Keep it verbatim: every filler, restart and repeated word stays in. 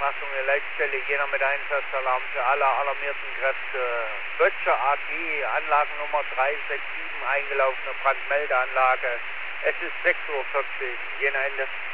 Achtung, die Leitstelle Jena mit Einsatzalarm für alle alarmierten Kräfte. Böttcher A G, Anlagennummer drei sechs sieben, eingelaufene Brandmeldeanlage. Es ist sechs Uhr vierzig, Jena Ende.